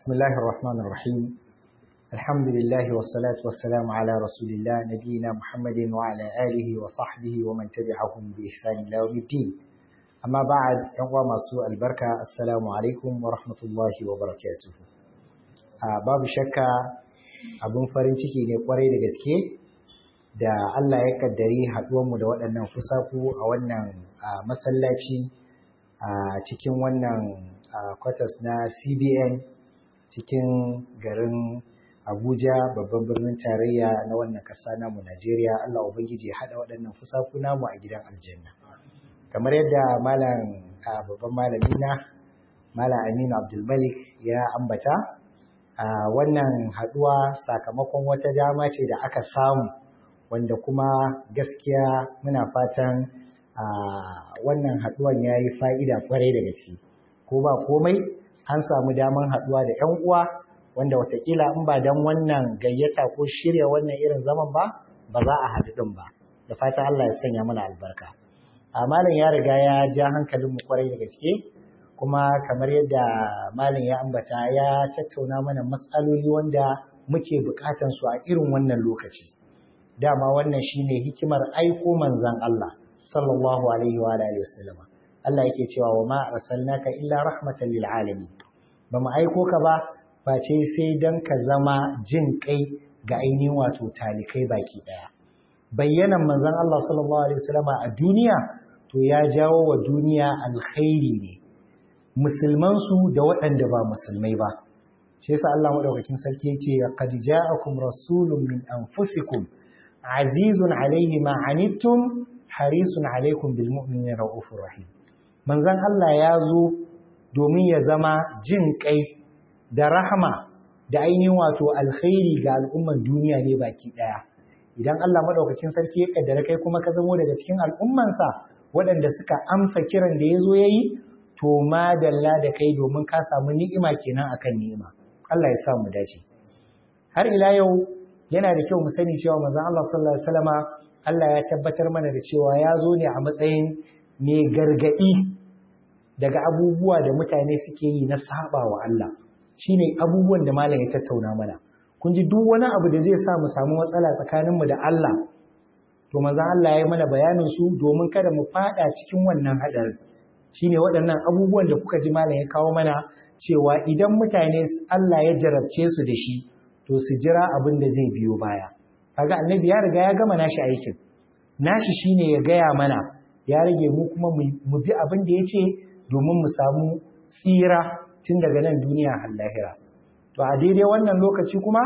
بسم الله الرحمن الرحيم. الحمد لله والصلاة والسلام على رسول الله نبينا محمد وعلى آله وصحبه ومن تبعهم بإحسان إلى يوم الدين. أما بعد يوم سوء البركة السلام عليكم ورحمة الله وبركاته. باب شكا abun farin ciki ne kwarai da gaske da Allah ya kaddari haɗuwarmu da waɗannan fusaku a wannan masallaci a cikin wannan kwatas na CBN cikin garin Abuja babban birnin tarayya na wannan ƙasa namu Najeriya. Allah ubangiji ya haɗa waɗannan fusaku namu a gidan aljanna. Kamar yadda babban malami na Malam Aminu Abdulmalik ya ambata, wannan haɗuwa sakamakon wata dama ce da aka samu wanda kuma gaskiya muna fatan wannan haɗuwan ya yi fa'ida kwarai da gaske. Ko ba komai an samu daman haɗuwa da ‘yan uwa wanda watakila in ba don wannan gayyata ko shirya wannan irin zaman ba za a haɗu ɗin ba. Da fatan Allah ya sanya mana albarka. Malam ya riga ya ja hankalinmu kwarai da gaske, kuma kamar yadda malam ya ambata ya tattauna mana matsaloli wanda muke bukatan su a irin wannan lokaci. Dama wannan shine hikimar aiko manzon Allah sallallahu alaihi wa alihi wasallam. Allah yake cewa wa ma arsalnaka illa rahmatan lil alamin. Bamu aiko ka ba face sai dan ka zama jin kai ga ainihin wato talikai baki daya. Bayyanan manzon Allah sallallahu alaihi wasallam a duniya to ya jawo wa duniya alkhairi ne, musulmansu da waɗanda ba musulmai ba. Shi yasa Allah madaukakin sarki yake qad ja'akum rasulun min anfusikum azizun alayhi ma anittum harisun alaykum bil mu'minina raufur rahim. Manzon Allah ya zo domin ya zama jin kai da rahama da ainihin wato alkhairi ga al'umman duniya ne baki daya. Idan Allah madaukakin sarki ya kaddara kai kuma ka zamo daga cikin al'ummansa waɗanda suka amsa kiran da ya zo ya yi, to madalla da kai domin ka samu ni'ima kenan akan ni'ima. Allah ya sa mu dace. Har ila yau yana da kyau mu sani cewa manzon Allah sallallahu alaihi wasallama Allah ya tabbatar mana da cewa ya zo ne a matsayin mai gargadi daga abubuwa da mutane suke yi na saba wa Allah. Shine abubuwan da malam ya tattauna mana. Kun ji duk wani abu da zai sa mu samu matsala tsakaninmu da Allah, to manzon Allah ya yi mana bayanin su domin kada mu fada cikin wannan hadarin. Shine waɗannan abubuwan da kuka ji malam ya kawo mana cewa idan mutane Allah ya jarabce su da shi to su jira abin da zai biyo baya. Kaga annabi ya riga ya gama nashi aikin. Nashi shine ya gaya mana, ya rage mu kuma mu bi abin da yace domin mu samu tsira tun daga nan duniya har lahira. To a daidai wannan lokaci kuma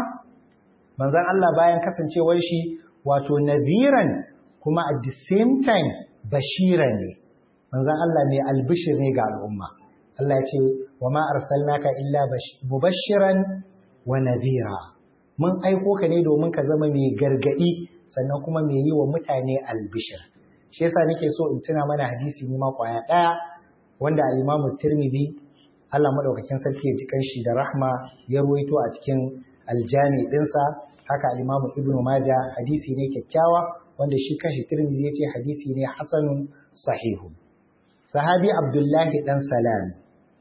manzon Allah bayan kasancewar shi wato nadhiran kuma at the same time bashiran ne. Manzon Allah mai albishir ne ga al'umma. Allah ya ce wa ma arsalnaka illa mubashiran wa nadhira. Mun aiko ka ne domin ka zama mai gargadi sannan kuma mai yi wa mutane albishir. Shi yasa nake so in tuna mana hadisi ne ma kwaya daya wanda al-Imam Tirmidhi Allah madaukakin sarki ya ji kanshi da rahma ya ruwaito a cikin aljami dinsa. Haka al-Imam Ibn Majah hadisi ne kyakkyawa wanda shi kanshi Tirmidhi yace hadisi ne hasanun sahihun. Sahabi Abdullahi dan Salami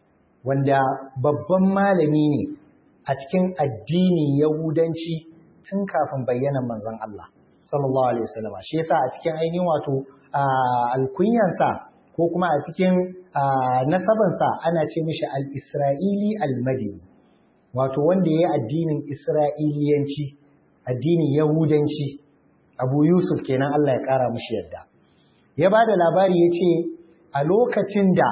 wanda babban malami ne a cikin addinin Yahudanci tun kafin bayyanan manzon Allah sallallahu alaihi wasallam. Shi yasa a cikin ainihin wato alkunyansa ko kuma a cikin nasabansa ana ce mishi al-Isra'ili al-Madini, wato wanda ya yi addinin Isra'iliyanci, addinin Yahudanci. Abu Yusuf kenan, Allah ya kara mishi yadda. Ya ba da labari ya ce a lokacin da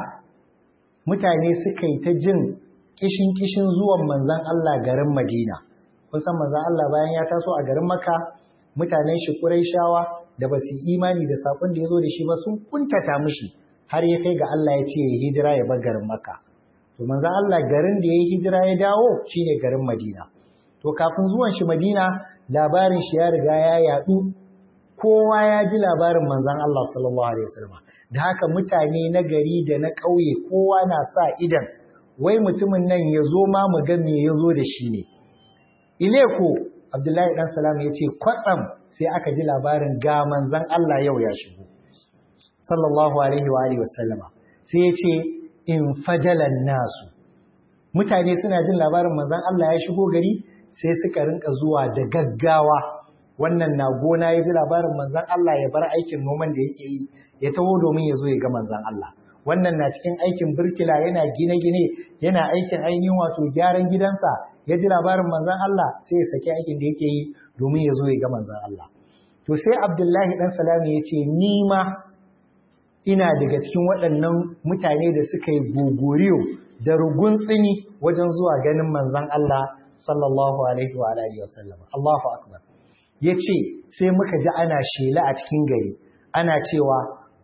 mutane suka yi ta jin kishin zuwan manzan Allah garin Madina. Kun san manzan Allah bayan ya taso a garin Makka, mutanen shi Qurayshawa da ba su imani da sakon da ya zo da shi ba sun kuntata mishi har ya kai ga Allah ya ce ya hijira ya bar garin Makka. To manzan Allah garin da ya yi hijira ya dawo shine garin Madina. To kafin zuwan shi Madina labarin shi ya riga ya yadu, kowa ya ji labarin manzan Allah sallallahu alaihi wasallam. Da haka mutane na gari da na ƙauye kowa na sa idan wai mutumin nan ya zo ma mu ga me ya zo da shi ne. Ileko Abdullahi dan Salam ya ce kwatsam sai aka ji labarin ga manzan Allah yau ya shigo sallallahu alaihi wa alihi wasallama. Sai ya ce in fajalan nasu, mutane suna jin labarin manzon Allah ya shigo gari sai suka rinka zuwa da gaggawa. Wannan na gona ya ji labarin manzon Allah ya bar aikin noman da yake yi ya taho domin ya zo ya ga manzon Allah. Wannan na cikin aikin birkila yana gine-gine yana aikin ainihin wato gyaran gidansa ya ji labarin manzon Allah sai ya saki aikin da yake yi domin ya zo ya ga manzon Allah. To sai Abdullahi dan Salami ya ce ni ma ina daga cikin waɗannan mutane da suka yi gogoriyo da rugun tsini wajen zuwa ganin manzon Allah sallallahu alaihi wa alihi wasallam. Allahu akbar. Yace sai muka ji ana shela a cikin gari ana cewa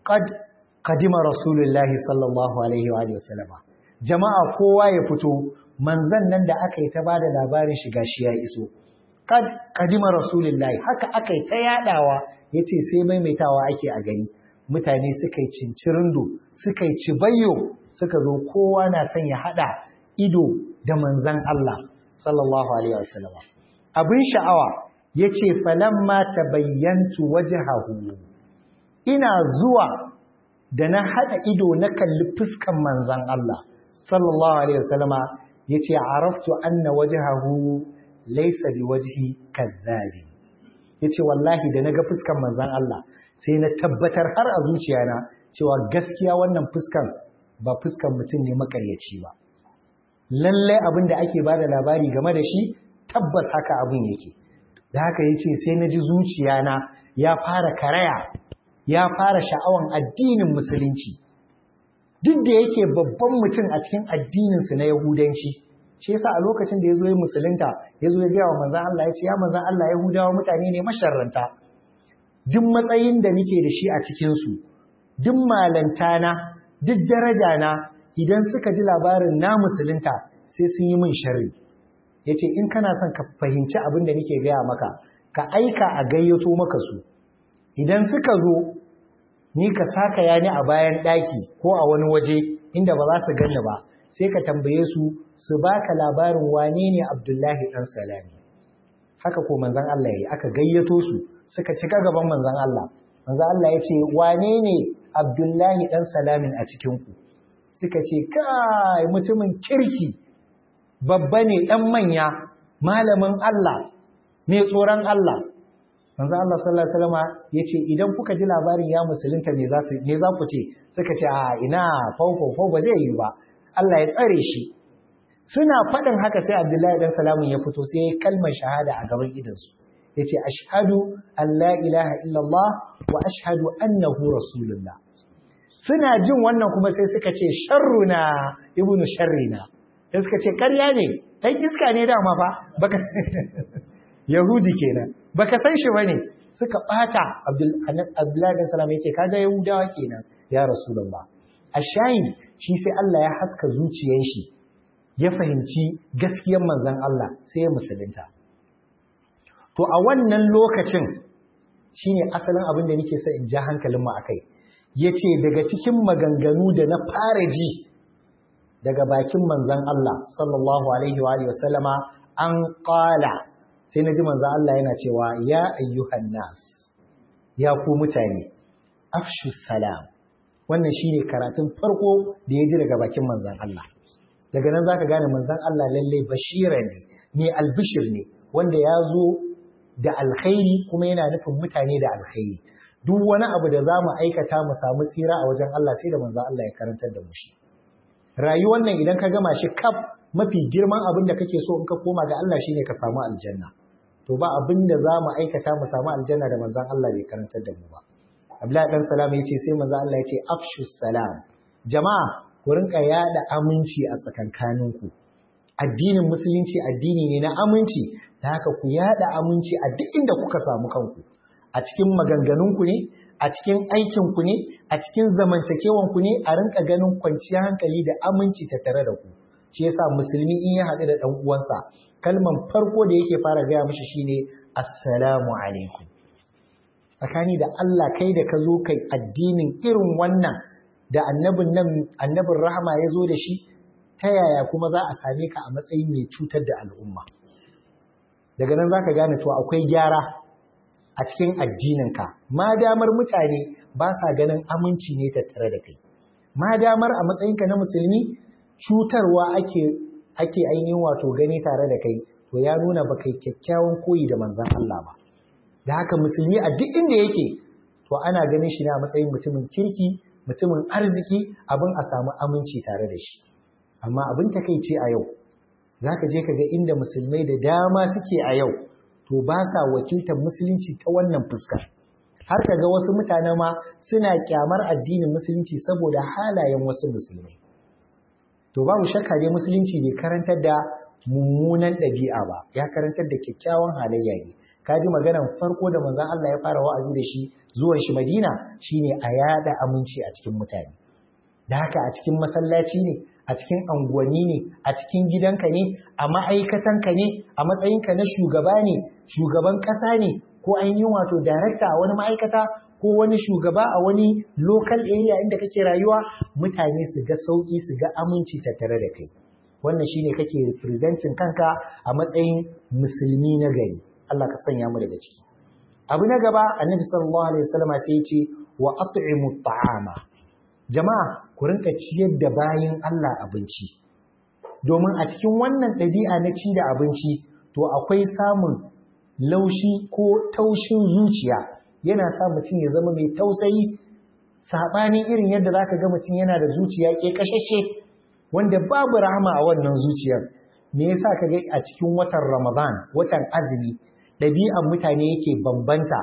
qadima rasulullahi sallallahu alaihi wa alihi wasallam. Jama'a kowa ya fito manzon nan da aka yi ta bada labarin shiga shi ya iso. Qadima rasulullahi haka aka yi ta yadawa yace sai maimaitawa ake a gari. Mutane suka yi cincirindo suka yi cibayyo suka zo kowa na son ya hada ido da manzon Allah sallallahu alaihi wasallam. Abin sha'awa yace falamma tabayyantu wajhahu, ina zuwa da na hada ido na kalli fuskan manzon Allah sallallahu alaihi wasallama yace araftu anna wajhahu laysa biwajhi kadhabi. Yace wallahi da naga fuskan manzon Allah sai na tabbatar har a zuciyana cewa gaskiya wannan fuskan ba fuskan mutum ne makaryaci ba. Lallai abin da ake bada labari game da shi tabbas haka abin yake. Da haka yace sai na ji zuciyana ya fara karaya, ya fara sha'awan addinin musulunci. Duk da yake babban mutum a cikin addininsu na Yahudanci, shi yasa a lokacin da ya zo ya musulunta, ya zo ya gaya wa manzan Allah ya ce, ya manzan Allah Yahudawa mutane ne masharranta. Duk matsayin da nake da shi a cikinsu, duk malantana, duk darajana, idan suka ji labarin na musulunta sai sun yi min sharri. Ya ce, in kana son ka fahimci abin da nake gaya maka, ka aika a gayyato maka su. Idan suka zo, ni ka saka yani a bayan ɗaki ko a wani waje inda ba za su ganni ba, sai ka tambaye su baka labarin wane ne Abdullahi ɗan Salami. Haka ko manzan Allah ya yi, aka gayyato su, suka cika gaban manzan Allah. Manzan Allah ya ce, wane ne Abdullahi ɗan Salamin a cikinku? Suka ce, kai mutumin kirki, babba ne ɗan manya, malamin Allah, mai tsoron Allah. Manzan Allah sallallahu Alaihi wasallama ya ce, idan kuka ji labarin ya musulunta me za ku ce? Suka ce, a ina fau ba zai yi ba, Allah ya tsare shi. Suna faɗin haka sai Abdullahi ɗan Salamin ya fito sai ya kalmar shahada a gaban idansu. Ya ce, ashhadu an la ilaha illallah wa ashhadu annahu rasulullah. Suna jin wannan kuma sai suka ce, sharruna ibnu sharrina. Sai suka ce, ƙarya ne, ɗan iska ne dama fa, baka Yahudi kenan, baka san shi bane. Suka ɓata Abdullahi ɗan Salamin ya ce, kaga Yahudawa kenan ya rasulullah. Ashahid shi sai Allah ya haska zuciyar shi, ya fahimci gaskiyar manzon Allah sai ya musulunta. To a wannan lokacin shine asalin abin da nake son in ja hankalin mu akai. Yace daga cikin maganganu da na fara ji daga bakin manzon Allah sallallahu alaihi wa alihi wasallama an qala, sai naji manzon Allah yana cewa ya ayyuhan nas, ya ku mutane, afshu salam. Wannan shine karatun farko da ya ji daga bakin manzon Allah. Daga nan zaka gane manzon Allah lalle bashira ne albishir ne, wanda ya zo da alkhairi kuma yana nufin mutane da alkhairi. Duk wani abu da za mu aikata mu samu tsira a wajen Allah sai da manzon Allah ya karantar da mu shi. Rayuwar nan idan ka gama shi kaf, mafi girman abin da kake so in ka koma ga Allah shine ka samu aljanna. To ba abin da za mu aikata mu samu aljanna da manzon Allah bai karantar da mu ba. Abdullahi dan Salam yace sai manzon Allah yace afshu salam. Jama'a ku rinka yada aminci a tsakankaninku. Addinin musulunci addini ne na aminci, da haka ku yada aminci a duk inda kuka samu kanku. A cikin maganganunku ne, a cikin aikinku ne, a cikin zamantakewanku ne, a rinka ganin kwanciyar hankali da aminci tattare da ku. Shi yasa musulmi in ya haɗu da ɗan uwansa, kalman farko da yake fara gaya mishi shine assalamu alaikum. Tsakani da Allah kai da ka zo kai addinin irin wannan da annabin rahama ya zo da shi, ta yaya kuma za a same ka a matsayin mai cutar da al'umma? Daga nan za ka gane to akwai gyara a cikin addininka, ma damar mutane ba sa ganin aminci ne tattare da kai, ma damar a matsayinka na musulmi cutarwa ake ake ainihin wato gani tare da kai to ya nuna baka yi kyakkyawan koyi da manzon Allah ba. Da haka musulmi a duk inda yake to ana ganin shi ne a matsayin mutumin kirki, mutumin arziki, abin a samu aminci tare da shi. Amma abin takeici a yau zaka je ka ga inda musulmai da dama suke a yau to ba sa wakiltar musulunci ta wannan fuskar. Har ka ga wasu mutane ma suna kyamar addinin musulunci saboda halayen wasu musulmai. To babu shakka dai musulunci bai karantar da mummunan ɗabi'a ba, ya karantar da kyakkyawan halayya ne. Ka ji maganar farko da manzon Allah ya fara wa'azi da shi zuwan shi Madina shine a yada aminci a cikin mutane. Da haka a cikin masallaci ne, a cikin anguwanni ne, a cikin gidanka ne, a ma'aikatanka ne, a matsayinka na shugaba ne, shugaban ƙasa ne, ko ainihin wato darakta a wani ma'aikata, ko wani shugaba a wani local area inda kake rayuwa, mutane su ga sauƙi, su ga aminci tattare da kai. Wannan shine kake representing kanka a matsayin musulmi na gari. Allah ka sanya mu daga ciki. Abu na gaba, Annabi sallallahu alaihi wasallam sai ya ce wa at'imu ta'ama. Jama'a ku rinka ciyar da bayin Allah abinci. Domin a cikin wannan ɗabi'a na ci da abinci to akwai samun laushi ko taushin zuciya. Yana sa mutum ya zama mai tausayi, saɓanin irin yadda zaka ga mutum yana da zuciya ke kashashe wanda babu rahama a wannan zuciyar. Me yasa kaga a cikin watan Ramadan, watan azumi, ɗabi'an mutane yake bambanta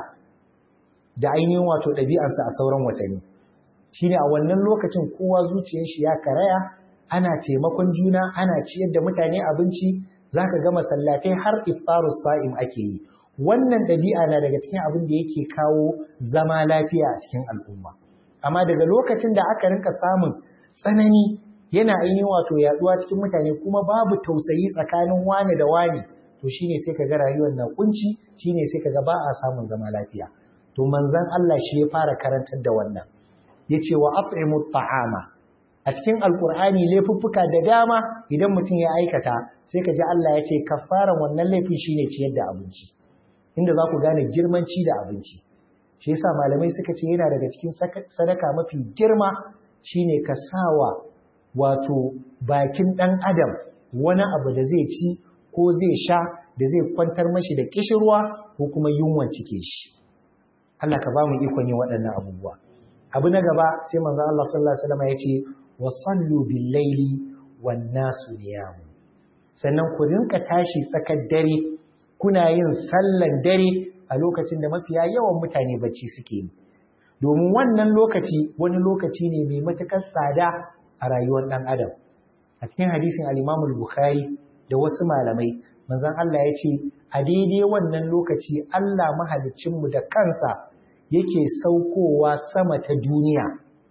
da ainihin wato ɗabi'ansu a sauran watanni. Shine a wannan lokacin kowa zuciyar shi ya karaya, ana taimakon juna, ana ciyar da mutane abinci, zaka ga masallatai har iftarus sa'im ake yi. Wannan ɗabi'a na daga cikin abin da yake kawo zama lafiya a cikin al'umma. Amma daga lokacin da aka rinka samun tsanani yana ainihin wato yaduwa cikin mutane kuma babu tausayi tsakanin wani da wani, to shine sai kaga rayuwar na kunci, shine sai kaga ba a samun zama lafiya. To manzon Allah shi ya fara karantar da wannan. Yace wa at'imut ta'ama. A cikin alkur'ani laifuffuka da dama idan mutum ya aikata sai kaji Allah ya ce kafaran wannan laifin shine ciyar da abinci. Inda za ku gane girman ci da abinci. Shi yasa malamai suka ce yana daga cikin sadaka mafi girma shine ka sawa wato bakin ɗan adam wani abu da zai ci ko zai sha da zai kwantar mashi da kishirwa ko kuma yunwan cike shi. Allah ka ba mu ikon yin waɗannan abubuwa. Abu na gaba sai manzo Allah sallallahu alaihi wasallam ya ce wa sallu bil laili wan nasu niyam. Sannan ku rinka tashi tsakar dare kuna yin sallan dare a lokacin da mafiya yawan mutane bacci suke yi. Domin wannan lokaci wani lokaci ne mai matukar tsada a rayuwar ɗan adam. A cikin hadisin al-Imam al-Bukhari da wasu malamai manzon Allah ya ce a daidai wannan lokaci Allah mahaliccinmu da kansa yake saukowa sama ta duniya,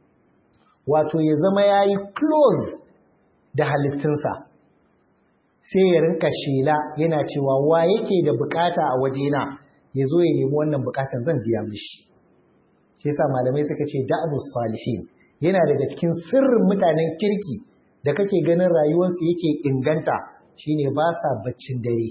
wato ya zama yayi close da halittunsa, sai ya rinka shela yana cewa wa yake da bukata a wajena ya zo ya nemi wannan bukatan zan biya mishi. Sai sa malamai suka ce da'abus salihin yana daga cikin sirrin mutanen kirki da kake ganin rayuwarsu yake inganta shine ba sa baccin dare.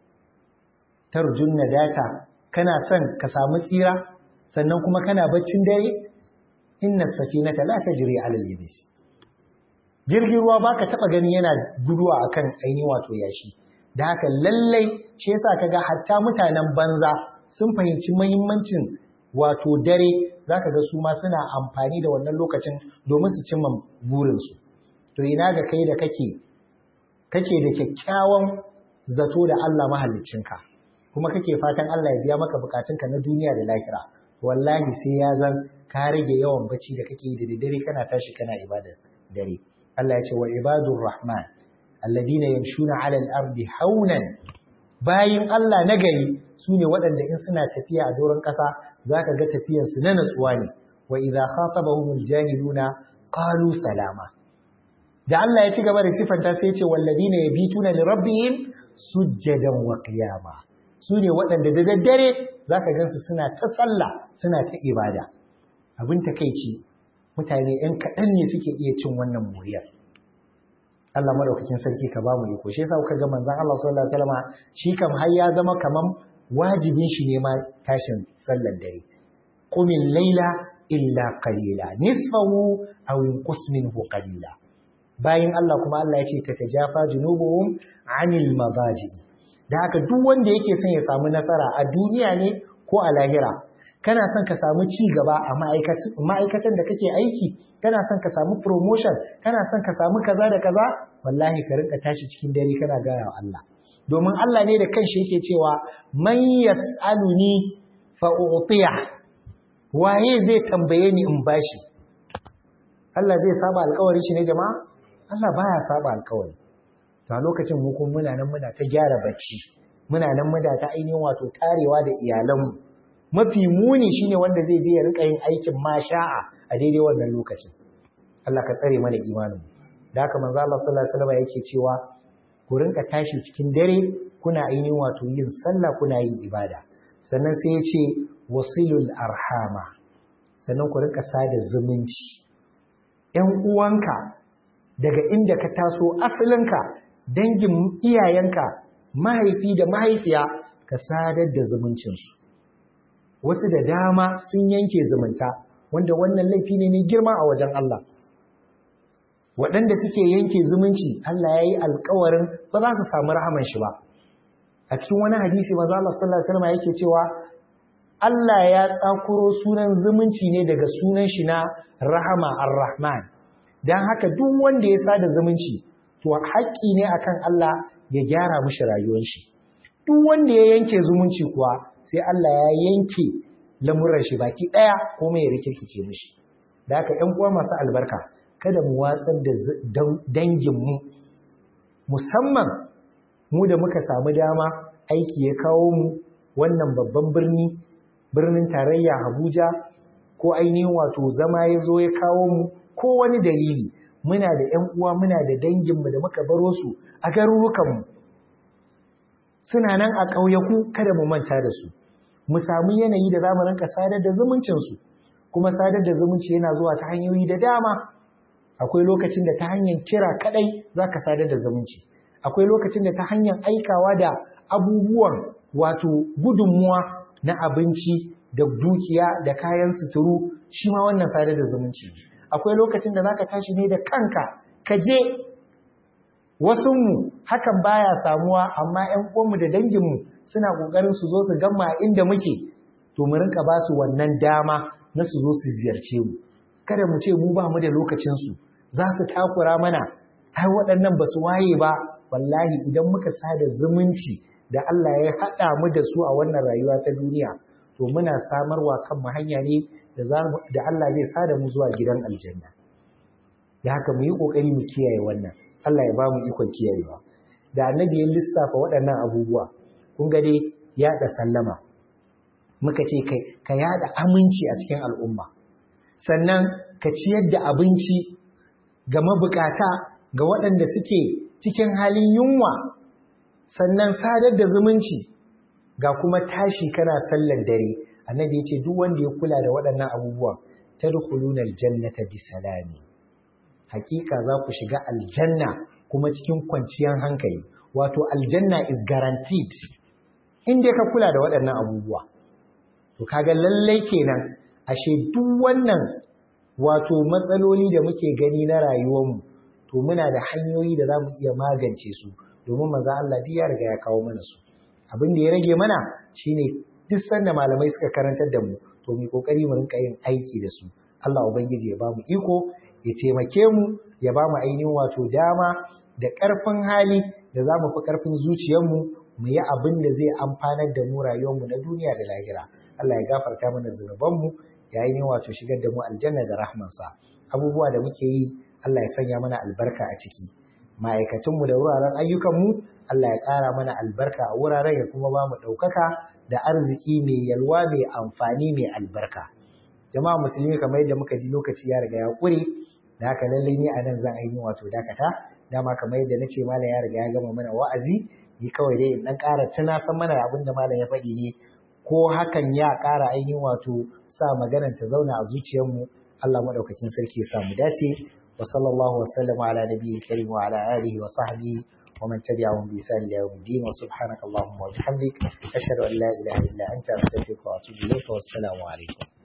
Tarjun nadata, kana son ka samu tsira sannan kuma kana baccin dare. Inna safinata la tajri 'ala al-yabis. Jirgin ruwa baka taba gani yana guduwa akan ainihin wato yashi. Da haka lallai shi yasa kaga hatta mutanen banza sun fahimci muhimmancin wato dare, zaka ga su ma suna amfani da wannan lokacin domin su cimma burinsu. To ina ga kai da kake da kyakkyawan zato da Allah mahaliccinka kuma kake fatan Allah ya biya maka bukatunka na duniya da lahira. Wallahi sai ya zan ka rage yawan bacci da kake yi da dare kana tashi kana ibada dare. Allah ya ce wa ibadur rahman alladina yamshuna 'ala al-ardi haunan. Bayin Allah na gari sune waɗanda in suna tafiya a doron ƙasa zaka ga tafiyar su na natsuwa ne. Wa idza khatabahumul jahiluna qalu salama. Da Allah ya ci gaba da sifanta sai ya ce walladina yabituna li rabbihim sujjadan wa qiyama. Sune waɗanda da daddare zaka gansu suna ta sallah, suna ta ibada. Abin takeici mutane ‘yan kaɗan ne suke iya cin wannan muriyar. Allah madaukakin sarki ka ba mu iko. Shi yasa kuka ga manzon Allah sallallahu alaihi wasallam shi kam har ya zama kaman wajibin shi ne ma tashin sallar dare. Qumil laila illa qalila nisfahu aw inqus minhu qalila. bayin Allah kuma Allah ya ce tatajafa junubuhum anil madaji. Da haka duk wanda yake son ya samu nasara a duniya ne ko a lahira, kana son ka samu ci gaba a ma'aikatan da kake aiki, kana son ka samu promotion, kana son ka samu kaza da kaza, wallahi ka rinka tashi cikin dare kana gaya wa Allah. Domin Allah ne da kanshi yake cewa man yas'aluni fa u'tiya, waye zai tambaye ni in bashi. Allah zai saba alƙawarin shi ne jama'a? Allah baya saba alƙawari. To a lokacin mu kuma muna nan muna ta gyara bacci, muna nan muna ta ainihin wato tarewa da iyalanmu. Mafi muni shine wanda zai je ya rika yin aikin masha'a a daidai wannan lokacin. Allah ka tsare mana imanin. Da haka manzo Allah sallallahu alaihi wasallam yake cewa ku rinka tashi cikin dare kuna ainihin wato yin sallah kuna yin ibada. Sannan sai ya ce wasilul arhama. Sannan ku rinka sada zumunci. ‘Yan uwanka daga inda ka taso asalinka, dangin iyayenka, mahaifi da mahaifiya, ka sadar da zumuncinsu. Wasu da dama sun yanke zumunta, wanda wannan laifi ne mai girma a wajen Allah. Waɗanda suke yanke zumunci, Allah ya yi alkawarin ba za su samu rahaman shi ba. A cikin wani hadisi, manzo Allah sallallahu alaihi wasallam yake cewa Allah ya tsakuro sunan zumunci ne daga sunan shi na Rahama Ar-Rahman. Dan haka duk wanda ya sada zumunci, to haƙƙi ne akan Allah ya gyara mishi rayuwar shi. Duk wanda ya yanke zumunci kuwa sai Allah ya yanke lamuran shi baki ɗaya kuma ya rikirkice mishi. Da haka ƴan uwa masu albarka, kada mu watsar da danginmu, musamman mu da muka samu dama aiki ya kawo mu wannan babban birnin tarayya Abuja, ko ainihin wato zama ya zo ya kawo mu, ko wani dalili. Muna da ƴan uwa, muna da danginmu da muka baro su a garurukanmu, suna nan a ƙauyaku, kada mu manta da su. Mu samu yanayi da zamu rinka sadar da zumuncinsu, kuma sadar da zumunci yana zuwa ta hanyoyi da dama. Akwai lokacin da ta hanyar kira kadai zaka sadar da zumunci, akwai lokacin da ta hanyar aikawa da abubuwan wato gudunmuwa na abinci da dukiya da kayan suturu, shi ma wannan sadar da zumunci. Akwai lokacin da zaka tashi ne da kanka ka je. Wasunmu hakan baya samuwa, amma ƴan uwanmu da danginmu suna ƙoƙarin su zo su gamma inda muke, to mu rinka ba su wannan dama na su zo su ziyarce mu. Kada mu ce mu ba mu da lokacinsu, za su takura mana, ai waɗannan ba su waye ba. Wallahi idan muka sada zumunci da Allah ya haɗa mu da su a wannan rayuwa ta duniya, to muna samarwa kanmu hanya ne da Allah zai sada mu zuwa gidan aljanna. Da haka mu yi ƙoƙari mu kiyaye wannan. Allah ya ba mu ikon kiyayewa. Da annabi ya lissafa waɗannan abubuwa, kun ga dai yaɗa sallama, muka ce ka yaɗa aminci a cikin al'umma, sannan ka ciyar da abinci ga mabukata, ga waɗanda suke cikin halin yunwa, sannan sadar da zumunci, ga kuma tashi kana sallar dare. Annabi ya ce duk wanda ya kula da waɗannan abubuwan, tadkhuluna aljannata bisalami, hakika za ku shiga aljanna kuma cikin kwanciyar hankali. Wato aljanna is guaranteed in dai ka kula da waɗannan abubuwa. To kaga lallai kenan ashe duk wannan wato matsaloli da muke gani na rayuwarmu, to muna da hanyoyi da za mu iya magance su, domin manzo Allah duk ya riga ya kawo mana su. Abin da ya rage mana shine duk sanda malamai suka karantar da mu, to mu kokari mu rinka yin aiki da su. Allah ubangiji ya ba mu iko, ya taimake mu, ya ba mu ainihin wato dama da ƙarfin hali da za mu fi ƙarfin zuciyarmu, mu yi abin da zai amfanar da mu rayuwarmu na duniya da lahira. Allah ya gafarta mana zunubanmu, ya ainihin wato shigar da mu aljanna da rahmansa. Abubuwa da muke yi, Allah ya sanya mana albarka a ciki. Ma'aikatunmu da wuraren ayyukanmu, Allah ya ƙara mana albarka a wuraren, ya kuma ba mu ɗaukaka da arziki mai yalwa, mai amfani, mai albarka. Jama'a musulmi, kamar yadda muka ji lokaci ya riga ya ƙure, da haka lallai ni a nan zan ainihin wato dakata. Dama kamar yadda nace malam ya riga ya gama mana wa'azi, ni kawai dai in dan ƙara tunasan mana abin da malam ya faɗi ne, ko hakan ya ƙara ainihin wato sa maganar ta zauna a zuciyarmu. Allah madaukakin sarki ya sa mu dace. Wa sallallahu wa sallama ala nabiyil karim wa ala alihi wa sahbihi wa man tabi'ahum bi ihsan ila yawmiddin. Wa subhanaka allahumma wa bihamdik ashhadu an la ilaha illa anta astaghfiruka wa atubu ilayk. Wa assalamu alaikum.